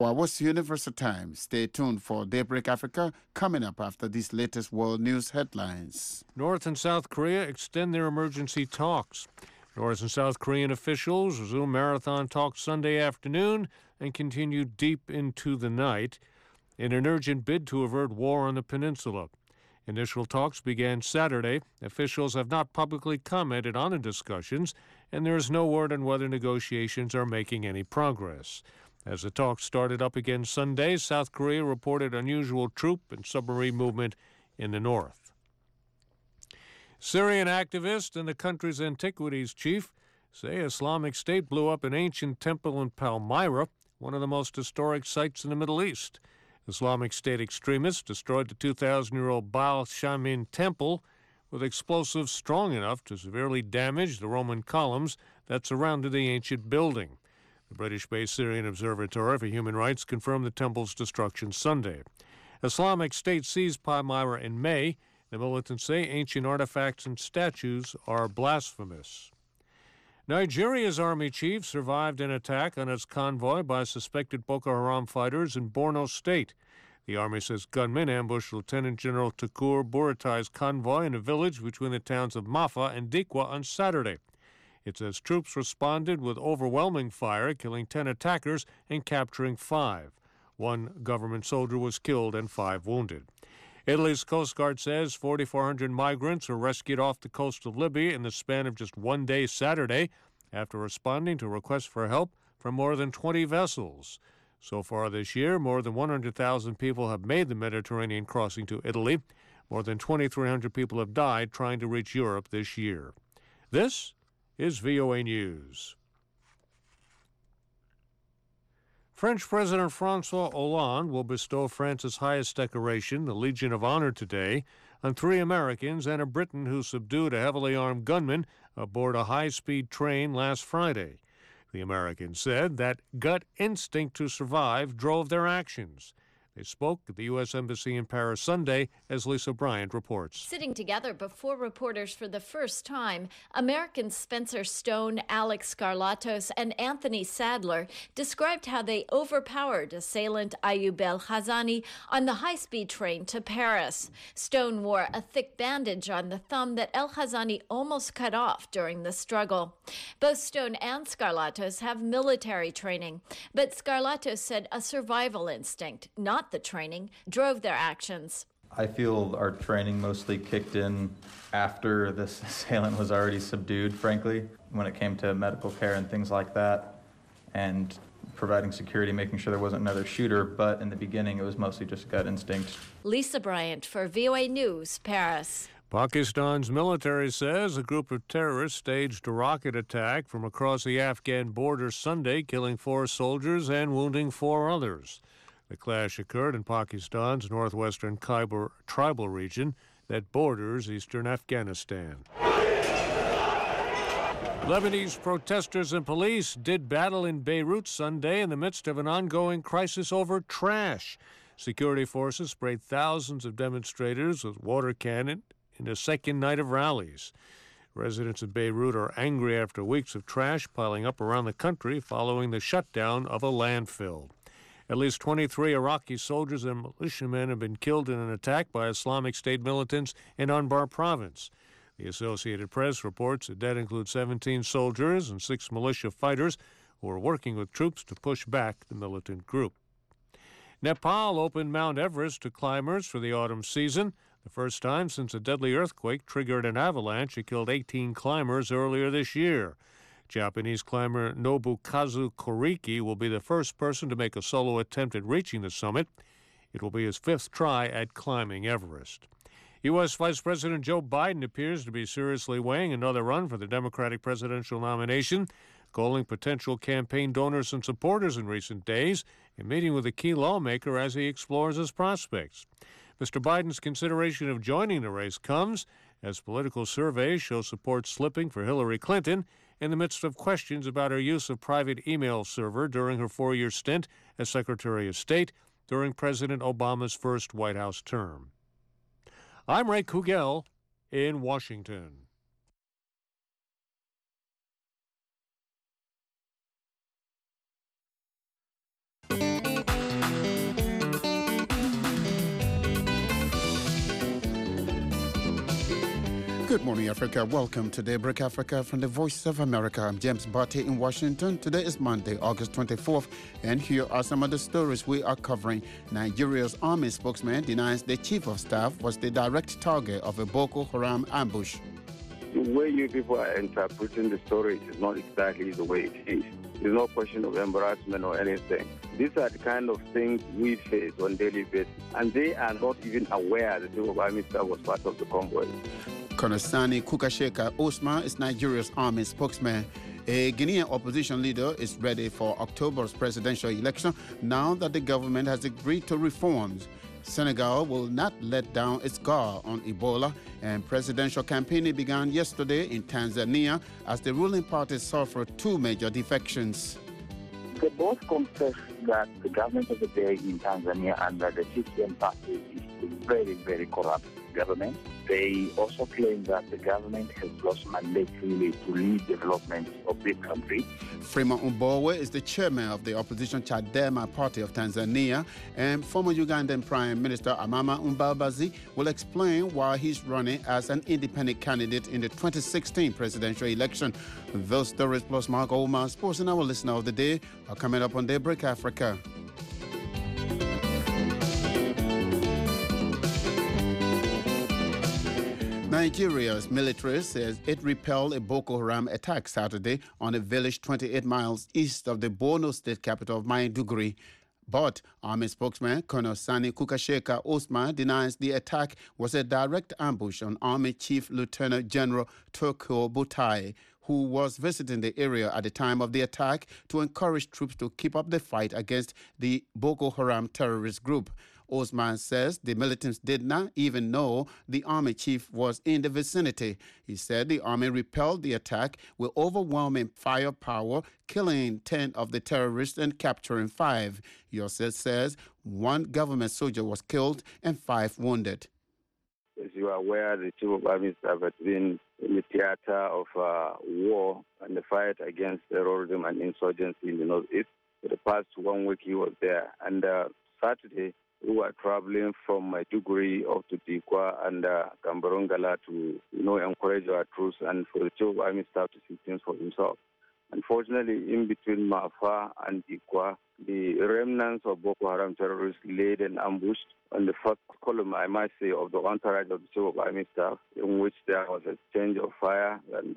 What's Universal Time? Stay tuned for Daybreak Africa coming up after these latest world news headlines. North and South Korea extend their emergency talks. North and South Korean officials resume marathon talks Sunday afternoon and continue deep into the night in an urgent bid to avert war on the peninsula. Initial talks began Saturday. Officials have not publicly commented on the discussions, and there is no word on whether negotiations are making any progress. As the talks started up again Sunday, South Korea reported unusual troop and submarine movement in the north. Syrian activists and the country's antiquities chief say Islamic State blew up an ancient temple in Palmyra, one of the most historic sites in the Middle East. Islamic State extremists destroyed the 2,000-year-old Baal Shamin temple with explosives strong enough to severely damage the Roman columns that surrounded the ancient building. The British-based Syrian Observatory for Human Rights confirmed the temple's destruction Sunday. Islamic State seized Palmyra in May. The militants say ancient artifacts and statues are blasphemous. Nigeria's army chief survived an attack on its convoy by suspected Boko Haram fighters in Borno State. The army says gunmen ambushed Lieutenant General Tukur Buratai's convoy in a village between the towns of Mafa and Dikwa on Saturday. It says troops responded with overwhelming fire, killing 10 attackers and capturing 5. 1 government soldier was killed and 5 wounded. Italy's Coast Guard says 4,400 migrants were rescued off the coast of Libya in the span of just one day Saturday after responding to requests for help from more than 20 vessels. So far this year, more than 100,000 people have made the Mediterranean crossing to Italy. More than 2,300 people have died trying to reach Europe this year. This is VOA News. French President François Hollande will bestow France's highest decoration, the Legion of Honor, today on 3 Americans and a Briton who subdued a heavily armed gunman aboard a high-speed train last Friday. The Americans said that gut instinct to survive drove their actions. They spoke at the U.S. Embassy in Paris Sunday, as Lisa Bryant reports. Sitting together before reporters for the first time, Americans Spencer Stone, Alex Skarlatos, and Anthony Sadler described how they overpowered assailant Ayoub El-Hazani on the high-speed train to Paris. Stone wore a thick bandage on the thumb that El-Hazani almost cut off during the struggle. Both Stone and Skarlatos have military training, but Skarlatos said a survival instinct, not the training, drove their actions. I feel our training mostly kicked in after this assailant was already subdued, frankly, when it came to medical care and things like that, and providing security, making sure there wasn't another shooter. But in the beginning, it was mostly just gut instinct. Lisa Bryant for VOA News, Paris. Pakistan's military says a group of terrorists staged a rocket attack from across the Afghan border Sunday, killing 4 soldiers and wounding 4 others. The clash occurred in Pakistan's northwestern Khyber tribal region that borders eastern Afghanistan. Lebanese protesters and police did battle in Beirut Sunday in the midst of an ongoing crisis over trash. Security forces sprayed thousands of demonstrators with water cannon in the second night of rallies. Residents of Beirut are angry after weeks of trash piling up around the country following the shutdown of a landfill. At least 23 Iraqi soldiers and militiamen have been killed in an attack by Islamic State militants in Anbar province. The Associated Press reports the dead include 17 soldiers and 6 militia fighters who are working with troops to push back the militant group. Nepal opened Mount Everest to climbers for the autumn season, the first time since a deadly earthquake triggered an avalanche that killed 18 climbers earlier this year. Japanese climber Nobukazu Koriki will be the first person to make a solo attempt at reaching the summit. It will be his 5th try at climbing Everest. U.S. Vice President Joe Biden appears to be seriously weighing another run for the Democratic presidential nomination, calling potential campaign donors and supporters in recent days and meeting with a key lawmaker as he explores his prospects. Mr. Biden's consideration of joining the race comes as political surveys show support slipping for Hillary Clinton in the midst of questions about her use of private email server during her 4-year stint as Secretary of State during President Obama's first White House term. I'm Ray Kugel in Washington. Good morning, Africa. Welcome to Daybreak Africa from the Voice of America. I'm James Barty in Washington. Today is Monday, August 24th, and here are some of the stories we are covering. Nigeria's army spokesman denies the chief of staff was the direct target of a Boko Haram ambush. The way you people are interpreting the story is not exactly the way it is. There's no question of embarrassment or anything. These are the kind of things we face on a daily basis, and they are not even aware that the army staff was part of the convoy. Colonel Sani Kukasheka Osman is Nigeria's army spokesman. A Guinean opposition leader is ready for October's presidential election now that the government has agreed to reforms. Senegal will not let down its guard on Ebola, and presidential campaigning began yesterday in Tanzania as the ruling party suffered two major defections. They both confess that the government of the day in Tanzania under the CCM party is a very, very corrupt government. They also claim that the government has lost mandate really to lead development of the country. Freeman Mbowe is the chairman of the opposition Chadema party of Tanzania, and former Ugandan Prime Minister Amama Mbabazi will explain why he's running as an independent candidate in the 2016 presidential election. Those stories plus Mark Omar, sports and our listener of the day are coming up on Daybreak Africa. Nigeria's military says it repelled a Boko Haram attack Saturday on a village 28 miles east of the Borno state capital of Maiduguri. But army spokesman Colonel Sani Kukasheka Osman denies the attack was a direct ambush on Army Chief Lieutenant General Tokyo Butai, who was visiting the area at the time of the attack to encourage troops to keep up the fight against the Boko Haram terrorist group. Osman says the militants did not even know the army chief was in the vicinity. He said the army repelled the attack with overwhelming firepower, killing 10 of the terrorists and capturing 5. He also says one government soldier was killed and 5 wounded. As you are aware, the chief of army staff has been in the theater of war and the fight against terrorism and insurgency in the northeast. For the past 1 week, he was there. And Saturday, we were traveling from Maiduguri up to Dikwa and Kambarongala to, encourage our troops and for the chief of army staff to see things for himself. Unfortunately, in between Mafa and Dikwa, the remnants of Boko Haram terrorists laid an ambush on the first column, I might say, of the entourage of the chief of army staff, in which there was a exchange of fire, and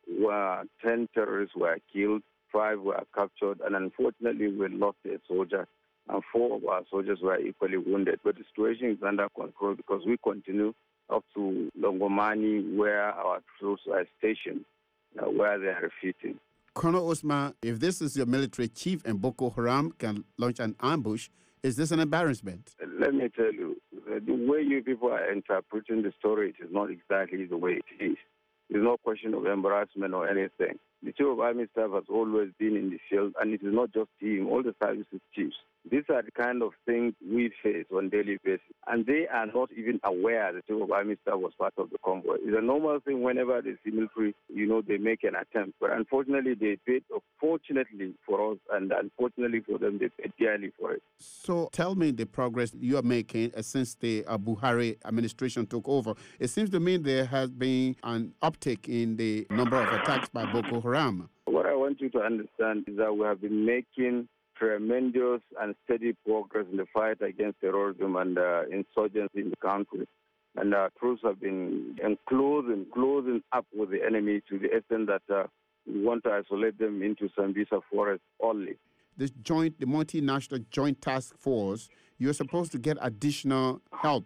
10 terrorists were killed, 5 were captured, and unfortunately we lost a soldier, and 4 of our soldiers were equally wounded. But the situation is under control because we continue up to Longomani, where our troops are stationed, where they are refitting. Colonel Osman, if this is your military chief and Boko Haram can launch an ambush, is this an embarrassment? Let me tell you, the way you people are interpreting the story is not exactly the way it is. There's no question of embarrassment or anything. The chief of army staff has always been in the field, and it is not just him, all the services chiefs. These are the kind of things we face on a daily basis, and they are not even aware the chief of army staff was part of the convoy. It's a normal thing whenever they see military, they make an attempt. But unfortunately, they paid, fortunately for us, and unfortunately for them, they paid dearly for it. So tell me the progress you are making since the Buhari administration took over. It seems to me there has been an uptick in the number of attacks by Boko Haram. What I want you to understand is that we have been making tremendous and steady progress in the fight against terrorism and insurgency in the country. And our troops have been closing up with the enemy to the extent that we want to isolate them into Sambisa forest only. The multinational joint task force, you're supposed to get additional help,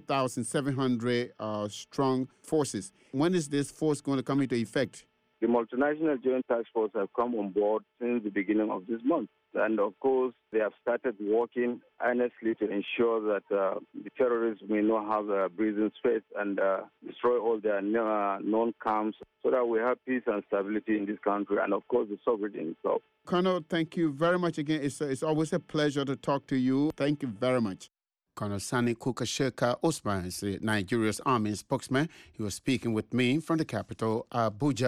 8,700 strong forces. When is this force going to come into effect? The multinational joint task force have come on board since the beginning of this month. And of course, they have started working earnestly to ensure that the terrorists may not have a breathing space and destroy all their known camps so that we have peace and stability in this country and, of course, the sovereignty itself. Colonel, thank you very much again. It's always a pleasure to talk to you. Thank you very much. Colonel Sani Kukasheka Osman is Nigeria's army spokesman. He was speaking with me from the capital, Abuja.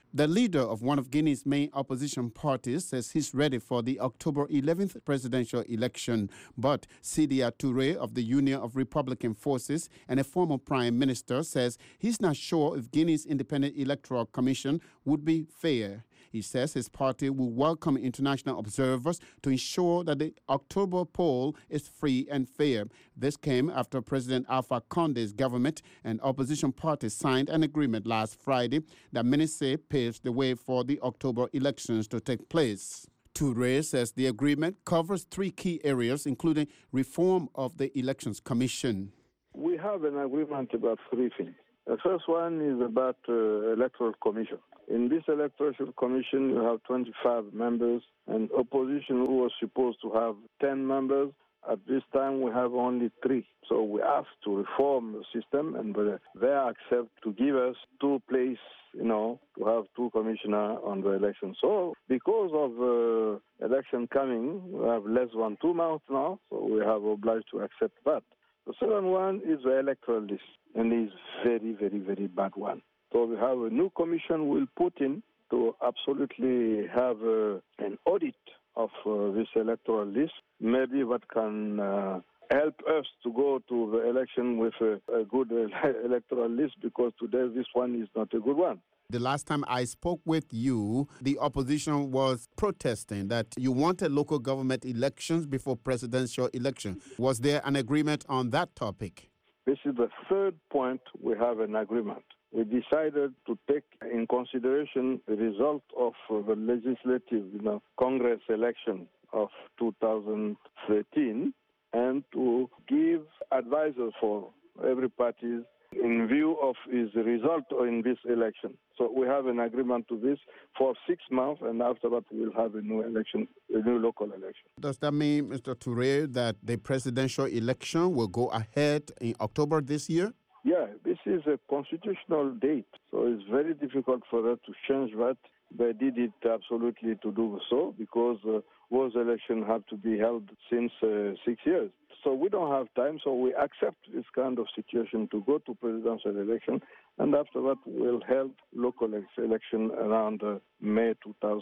The leader of one of Guinea's main opposition parties says he's ready for the October 11th presidential election. But Sidya Touré of the Union of Republican Forces and a former prime minister says he's not sure if Guinea's Independent Electoral Commission would be fair. He says his party will welcome international observers to ensure that the October poll is free and fair. This came after President Alpha Conde's government and opposition parties signed an agreement last Friday that many say paves the way for the October elections to take place. Touré says the agreement covers three key areas, including reform of the Elections Commission. We have an agreement about three things. The first one is about Electoral Commission. In this Electoral Commission, you have 25 members, and opposition who was supposed to have 10 members. At this time, we have only 3. So we have to reform the system, and they accept to give us 2 places, to have 2 commissioners on the election. So because of election coming, we have less than 2 months now, so we have obliged to accept that. The second one is the electoral list, and it's very, very, very bad one. So we have a new commission we'll put in to absolutely have an audit of this electoral list. Maybe that can help us to go to the election with a good electoral list, because today this one is not a good one. The last time I spoke with you, the opposition was protesting that you wanted local government elections before presidential election. Was there an agreement on that topic? This is the third point we have an agreement. We decided to take in consideration the result of the legislative Congress election of 2013 and to give advisors for every party in view of its result in this election. So we have an agreement to this for 6 months, and after that we'll have a new election, a new local election. Does that mean, Mr. Touré, that the presidential election will go ahead in October this year? Yeah, this is a constitutional date, so it's very difficult for us to change that. They did it absolutely to do so because those elections have to be held since 6 years. So we don't have time, so we accept this kind of situation to go to presidential election, and after that we'll hold local election around May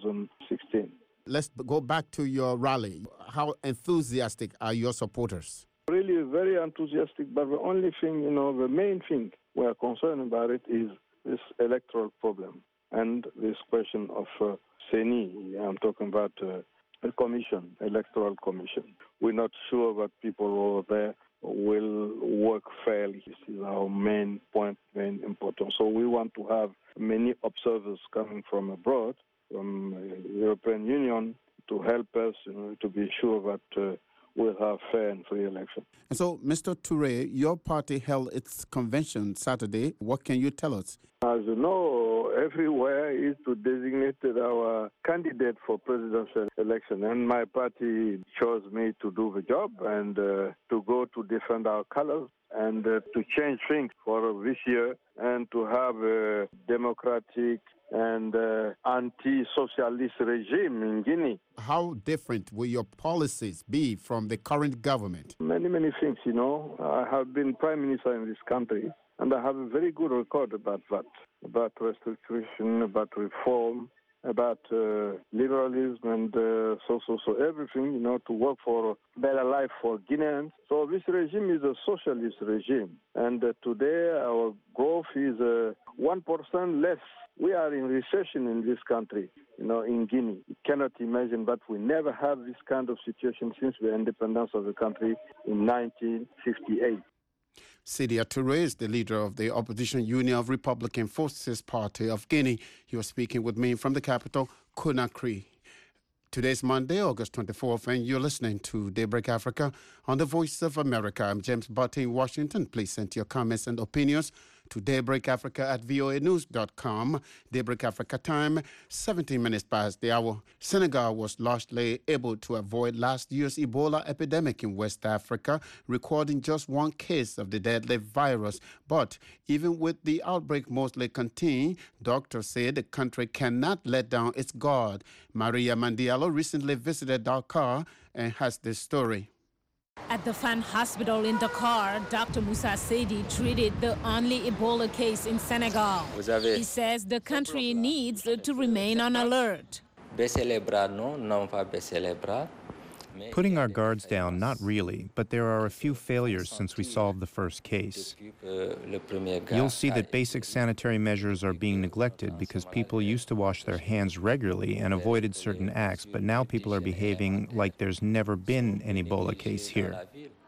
2016. Let's go back to your rally. How enthusiastic are your supporters? Really very enthusiastic, but the only thing, the main thing we are concerned about it is this electoral problem and this question of CENI. I'm talking about a commission, electoral commission. We're not sure that people over there will work fairly. This is our main point, main important. So we want to have many observers coming from abroad, from the European Union, to help us to be sure that we'll have fair and free election. And so, Mr. Touré, your party held its convention Saturday. What can you tell us? As you know, everywhere is to designate our candidate for presidential election. And my party chose me to do the job and to go to defend our colors and to change things for this year and to have a democratic and anti-socialist regime in Guinea. How different will your policies be from the current government? Many, many things, I have been prime minister in this country, and I have a very good record about that, about restitution, about reform, about liberalism and so everything, to work for a better life for Guineans. So this regime is a socialist regime, and today our growth is 1% less. We are in recession in this country, in Guinea. You cannot imagine, but we never have this kind of situation since the independence of the country in 1958. Sidya Touré is the leader of the opposition Union of Republican Forces Party of Guinea. He was speaking with me from the capital, Conakry. Today's Monday, August 24th, and you're listening to Daybreak Africa on the Voice of America. I'm James Butte in Washington. Please send your comments and opinions to daybreakafrica@voanews.com. Daybreak Africa time, 17 minutes past the hour. Senegal was largely able to avoid last year's Ebola epidemic in West Africa, recording just 1 case of the deadly virus. But even with the outbreak mostly contained, doctors say the country cannot let down its guard. Maria Mandialo recently visited Dakar and has this story. At the Fan Hospital in Dakar, Dr. Moussa Seydi treated the only Ebola case in Senegal. He says the country needs to remain on alert. Putting our guards down, not really, but there are a few failures since we solved the first case. You'll see that basic sanitary measures are being neglected because people used to wash their hands regularly and avoided certain acts, but now people are behaving like there's never been an Ebola case here.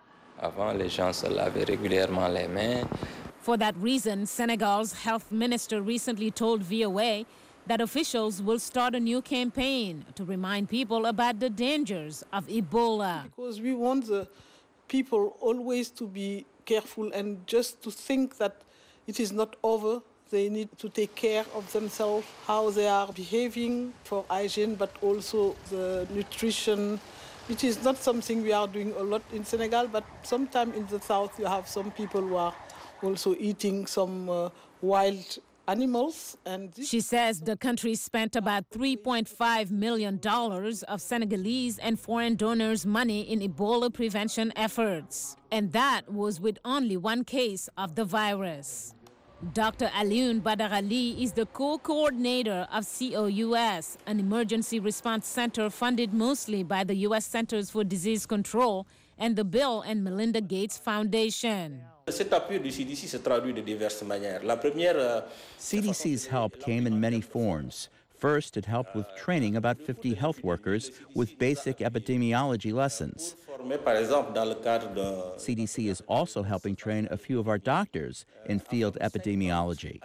For that reason, Senegal's health minister recently told VOA that officials will start a new campaign to remind people about the dangers of Ebola. Because we want the people always to be careful and just to think that it is not over. They need to take care of themselves, how they are behaving for hygiene, but also the nutrition. It is not something we are doing a lot in Senegal, but sometimes in the south you have some people who are also eating some wild animals. And she says the country spent about $3.5 million of Senegalese and foreign donors' money in Ebola prevention efforts. And that was with only one case of the virus. Dr. Alioune Badara Ly is the co-coordinator of COUS, an emergency response center funded mostly by the U.S. Centers for Disease Control and the Bill and Melinda Gates Foundation. CDC's help came in many forms. First, it helped with training about 50 health workers with basic epidemiology lessons. CDC is also helping train a few of our doctors in field epidemiology.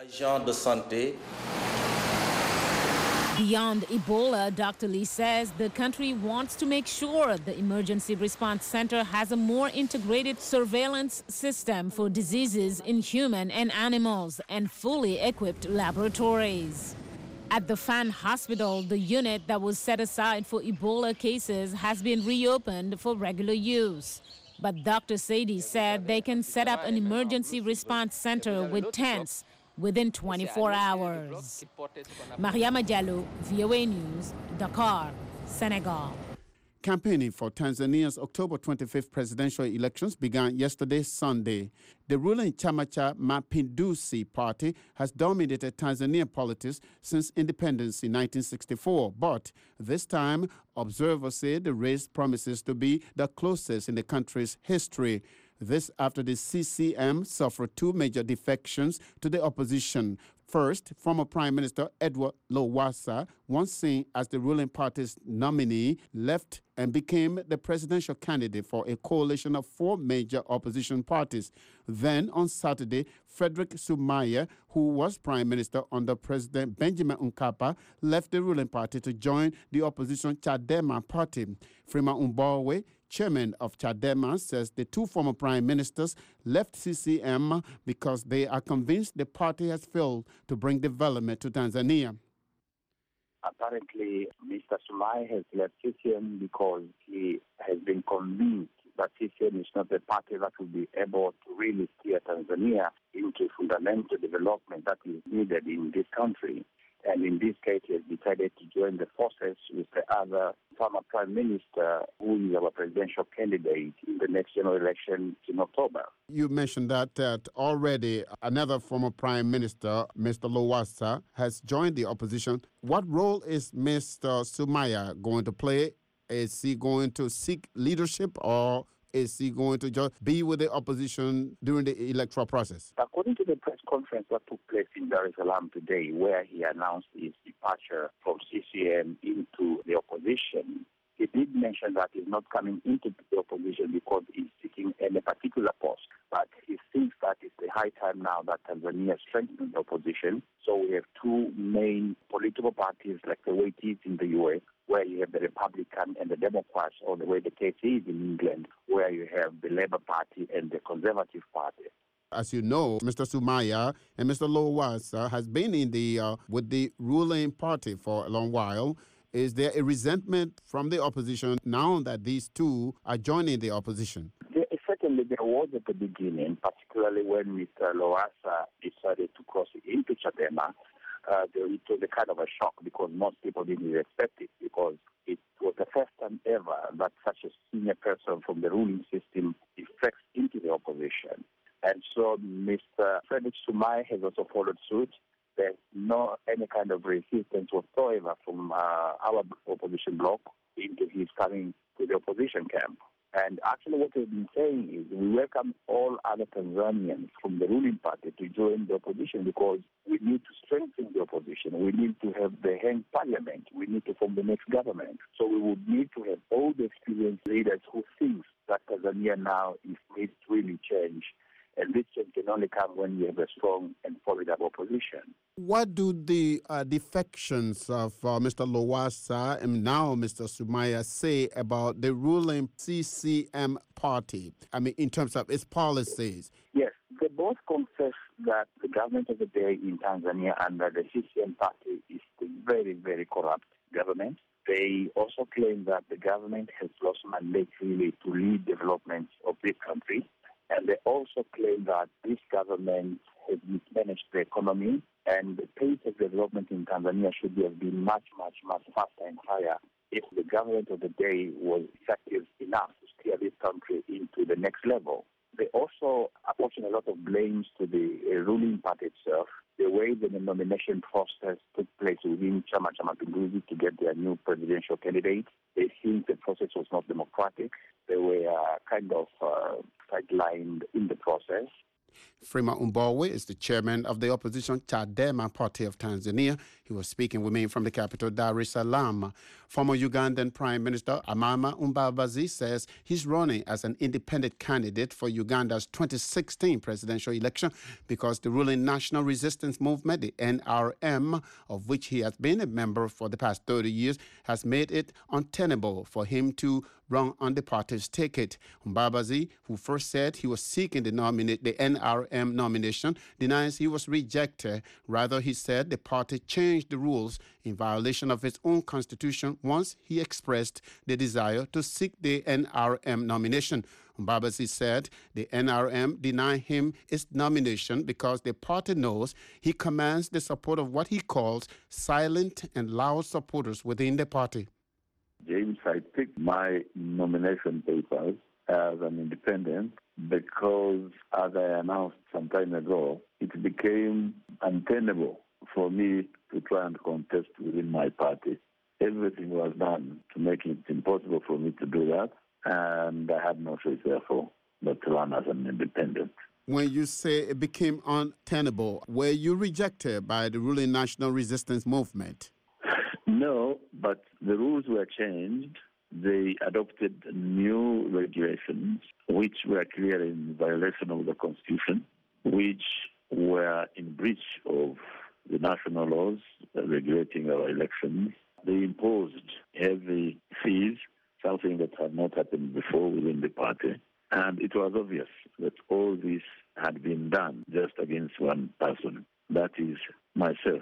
Beyond Ebola, Dr. Lee says the country wants to make sure the Emergency Response Center has a more integrated surveillance system for diseases in human and animals and fully equipped laboratories. At the Fan Hospital, the unit that was set aside for Ebola cases has been reopened for regular use. But Dr. Seydi said they can set up an emergency response center with tents within 24 hours. Mariama Diallo, VOA News, Dakar, Senegal. Campaigning for Tanzania's October 25th presidential elections began yesterday, Sunday. The ruling Chama cha Mapinduzi party has dominated Tanzania politics since independence in 1964. But this time, observers say the race promises to be the closest in the country's history. This after the CCM suffered two major defections to the opposition. First, former Prime Minister Edward Lowassa, once seen as the ruling party's nominee, left and became the presidential candidate for a coalition of four major opposition parties. Then, on Saturday, Frederick Sumaya, who was Prime Minister under President Benjamin Mkapa, left the ruling party to join the opposition Chadema party. Freeman Mbowe, chairman of Chadema, says the two former prime ministers left CCM because they are convinced the party has failed to bring development to Tanzania. Apparently, Mr. Sumai has left CCM because he has been convinced that CCM is not a party that will be able to really steer Tanzania into fundamental development that is needed in this country. And in this case, he has decided to join the forces with the other former prime minister, who is our presidential candidate in the next general election in October. You mentioned that already another former prime minister, Mr. Lowassa, has joined the opposition. What role is Mr. Sumaya going to play? Is he going to seek leadership, or is he going to just be with the opposition during the electoral process? According to the press conference that took place in Dar es Salaam today, where he announced his departure from CCM into the opposition, he did mention that he's not coming into the opposition because he's seeking any particular post. But he thinks that it's the high time now that Tanzania strengthens the opposition. So we have two main political parties, like the way it is in the US, where you have the Republican and the Democrats, or the way the case is in England, where you have the Labour Party and the Conservative Party. As you know, Mr. Sumaya and Mr. Lowassa has been in with the ruling party for a long while. Is there a resentment from the opposition now that these two are joining the opposition? Certainly there was at the beginning, particularly when Mr. Lowassa decided to cross into Chadema. It was a kind of a shock because most people didn't expect it, because it was the first time ever that such a senior person from the ruling system defects into the opposition. And so Mr. Frederick Sumaye has also followed suit. There's no any kind of resistance whatsoever from our opposition bloc into his coming to the opposition camp. And actually what we've been saying is we welcome all other Tanzanians from the ruling party to join the opposition because we need to strengthen the opposition. We need to have the hanged parliament. We need to form the next government. So we would need to have all the experienced leaders who think that Tanzania now needs to really change. And this change can only come when you have a strong and formidable opposition. What do the defections of Mr. Lowassa and now Mr. Sumaye say about the ruling CCM party? I mean, in terms of its policies? Yes, they both confess that the government of the day in Tanzania under the CCM party is a very, very corrupt government. They also claim that the government has lost mandate really to lead development of this country. And they also claim that this government has mismanaged the economy and the pace of development in Tanzania should have been much, much, much faster and higher if the government of the day was effective enough to steer this country into the next level. They also apportion a lot of blames to the ruling party itself, the way the nomination process took place within Chama cha Mapinduzi to get their new presidential candidate. They think the process was not democratic. They were kind of sidelined in the process. Freeman Mbowe is the chairman of the opposition Chadema Party of Tanzania. He was speaking with me from the capital, Dar es Salaam. Former Ugandan Prime Minister Amama Mbabazi says he's running as an independent candidate for Uganda's 2016 presidential election because the ruling National Resistance Movement, the NRM, of which he has been a member for the past 30 years, has made it untenable for him to run on the party's ticket. Mbabazi, who first said he was seeking the NRM nomination, denies he was rejected. Rather, he said the party changed the rules in violation of its own constitution once he expressed the desire to seek the NRM nomination. Mbabazi said the NRM denied him its nomination because the party knows he commands the support of what he calls silent and loud supporters within the party. James, I picked my nomination papers as an independent because, as I announced some time ago, it became untenable for me to try and contest within my party. Everything was done to make it impossible for me to do that, and I had no choice, therefore, but to run as an independent. When you say it became untenable, were you rejected by the ruling National Resistance Movement? No, but the rules were changed. They adopted new regulations, which were clearly in violation of the Constitution, which were in breach of the national laws regulating our elections. They imposed heavy fees, something that had not happened before within the party. And it was obvious that all this had been done just against one person, that is myself.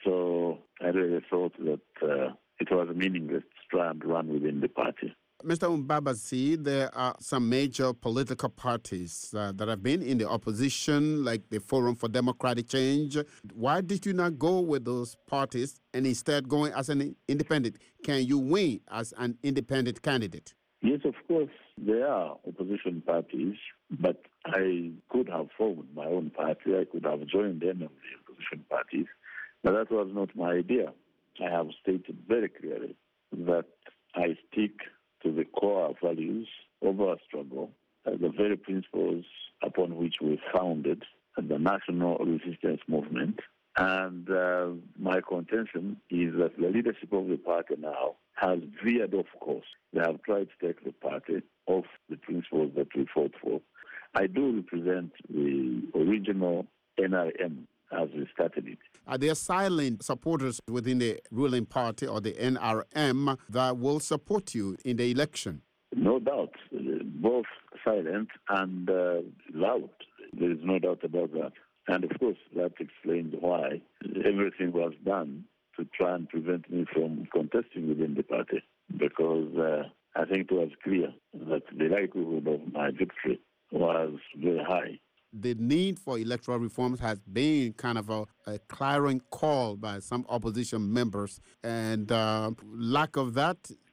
So I really thought that it was meaningless to try and run within the party. Mr. Mbabazi, there are some major political parties that have been in the opposition, like the Forum for Democratic Change. Why did you not go with those parties and instead going as an independent? Can you win as an independent candidate? Yes, of course, there are opposition parties, but I could have formed my own party. I could have joined any of the opposition parties, but that was not my idea. I have stated very clearly that I stick to the core values of our struggle, the very principles upon which we founded the National Resistance Movement. And my contention is that the leadership of the party now has veered off course. They have tried to take the party off the principles that we fought for. I do represent the original NRM as we started it. Are there silent supporters within the ruling party or the NRM that will support you in the election? No doubt. Both silent and loud. There is no doubt about that. And of course, that explains why everything was done to try and prevent me from contesting within the party, because I think it was clear that the likelihood of my victory was very high. The need for electoral reforms has been kind of a clarion call by some opposition members, and lack of that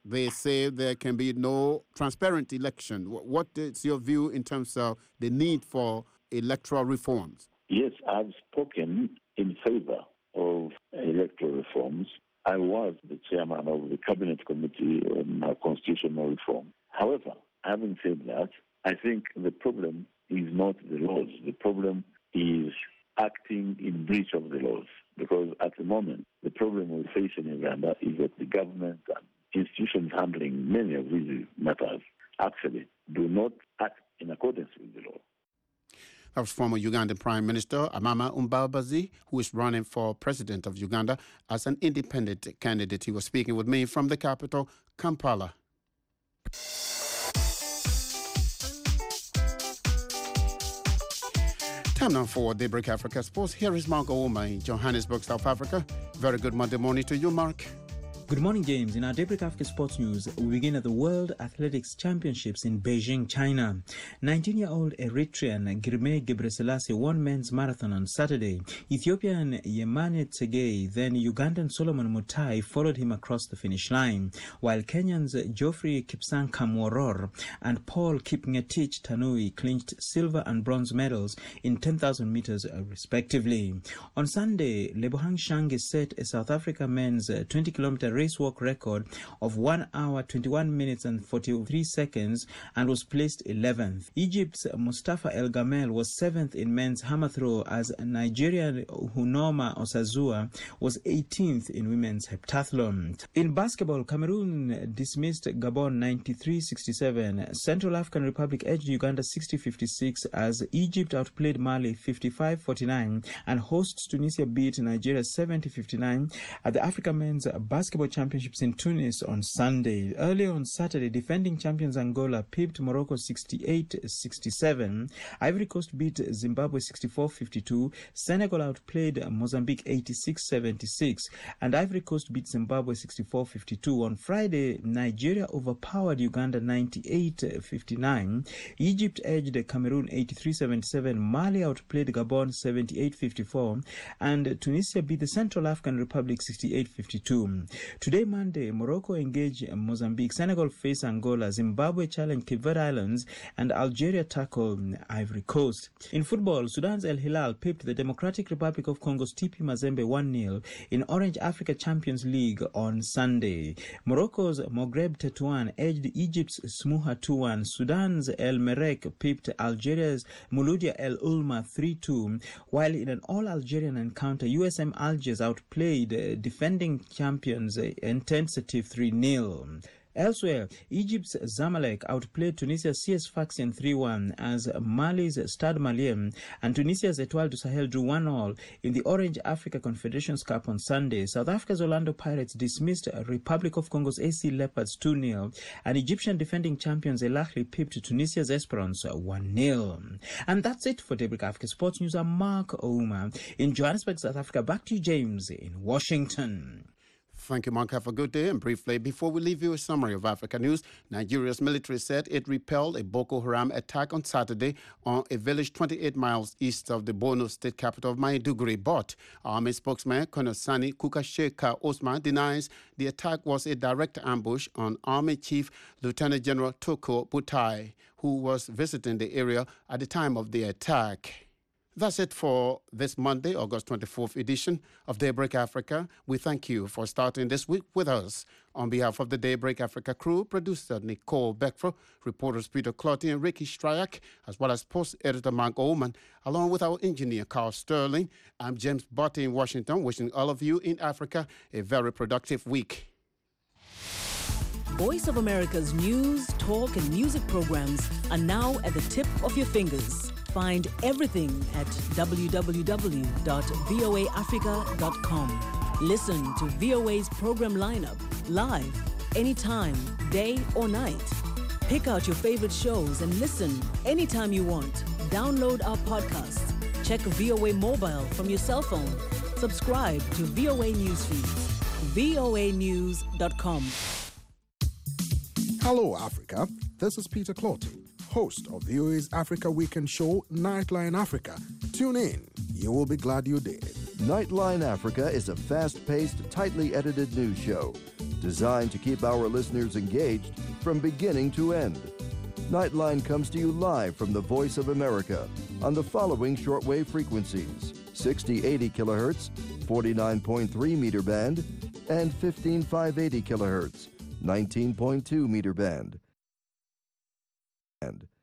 they say there can be no transparent election. What is your view in terms of the need for electoral reforms? Yes, I've spoken in favor of electoral reforms. I was the chairman of the Cabinet Committee on Constitutional Reform. However, having said that, I think the problem is not the laws. The problem is acting in breach of the laws. Because at the moment, the problem we face in Uganda is that the government and institutions handling many of these matters actually do not act in accordance with the law. That was former Ugandan Prime Minister Amama Mbabazi, who is running for president of Uganda as an independent candidate. He was speaking with me from the capital, Kampala. Time now for Daybreak Africa Sports. Here is Mark Ouma in Johannesburg, South Africa. Very good Monday morning to you, Mark. Good morning, James. In our Daybreak Africa Sports News, we begin at the World Athletics Championships in Beijing, China. 19-year-old Eritrean Girmay Gebreselassie won men's marathon on Saturday. Ethiopian Yemane Tsegay, then Ugandan Solomon Mutai followed him across the finish line, while Kenyans Geoffrey Kipsang Kamworor and Paul Kipngetich Tanui clinched silver and bronze medals in 10,000 meters respectively. On Sunday, Lebohang Shange set a South Africa men's 20-kilometer race walk record of 1 hour 21 minutes and 43 seconds and was placed 11th. Egypt's Mustafa El Gamel was 7th in men's hammer throw as Nigerian Hunoma Osazua was 18th in women's heptathlon. In basketball, Cameroon dismissed Gabon 93-67. Central African Republic edged Uganda 60-56 as Egypt outplayed Mali 55-49 and hosts Tunisia beat Nigeria 70-59 at the Africa Men's Basketball Championships in Tunis on Sunday. Earlier on Saturday, defending champions Angola pipped Morocco 68-67. Ivory Coast beat Zimbabwe 64-52. Senegal outplayed Mozambique 86-76. And Ivory Coast beat Zimbabwe 64-52. On Friday, Nigeria overpowered Uganda 98-59. Egypt edged Cameroon 83-77. Mali outplayed Gabon 78-54. And Tunisia beat the Central African Republic 68-52. Today, Monday, Morocco engage Mozambique, Senegal face Angola, Zimbabwe challenge Cape Verde Islands, and Algeria tackle Ivory Coast. In football, Sudan's El Hilal pipped the Democratic Republic of Congo's TP Mazembe 1-0 in Orange Africa Champions League on Sunday. Morocco's Moghreb Tetouan edged Egypt's Smuha 2-1. Sudan's El Merreikh pipped Algeria's Mouloudia El Ulma 3-2, while in an all-Algerian encounter, USM Algiers outplayed defending champions Intensity 3-0. Elsewhere, Egypt's Zamalek outplayed Tunisia's CS Sfaxien 3-1 as Mali's Stade Malien and Tunisia's Etoile du Sahel drew 1-1 in the Orange Africa Confederations Cup on Sunday. South Africa's Orlando Pirates dismissed Republic of Congo's AC Leopards 2-0 and Egyptian defending champions El Ahly pipped Tunisia's Esperance 1-0. And that's it for Daybreak Africa Sports News. I'm Mark Ouma in Johannesburg, South Africa. Back to you, James, in Washington. Thank you, Mark. Have a good day. And briefly, before we leave you a summary of Africa news, Nigeria's military said it repelled a Boko Haram attack on Saturday on a village 28 miles east of the Borno state capital of Maiduguri. But Army spokesman Colonel Sani Kukasheka Osman denies the attack was a direct ambush on Army Chief Lieutenant General Toko Butai, who was visiting the area at the time of the attack. That's it for this Monday, August 24th edition of Daybreak Africa. We thank you for starting this week with us. On behalf of the Daybreak Africa crew, producer Nicole Beckford, reporters Peter Clotty and Ricky Stryak, as well as post editor Mark Oman, along with our engineer Carl Sterling, I'm James Botti in Washington, wishing all of you in Africa a very productive week. Voice of America's news, talk, and music programs are now at the tip of your fingers. Find everything at www.voaafrica.com. Listen to VOA's program lineup live, anytime, day or night. Pick out your favorite shows and listen anytime you want. Download our podcasts. Check VOA Mobile from your cell phone. Subscribe to VOA News Feeds. voanews.com. Hello, Africa. This is Peter Clotty, host of VOA's Africa Weekend show, Nightline Africa. Tune in. You will be glad you did. Nightline Africa is a fast-paced, tightly edited news show. designed to keep our listeners engaged from beginning to end. Nightline comes to you live from the Voice of America on the following shortwave frequencies: 6080 kilohertz, 49.3 meter band, and 15580 kilohertz, 19.2 meter band.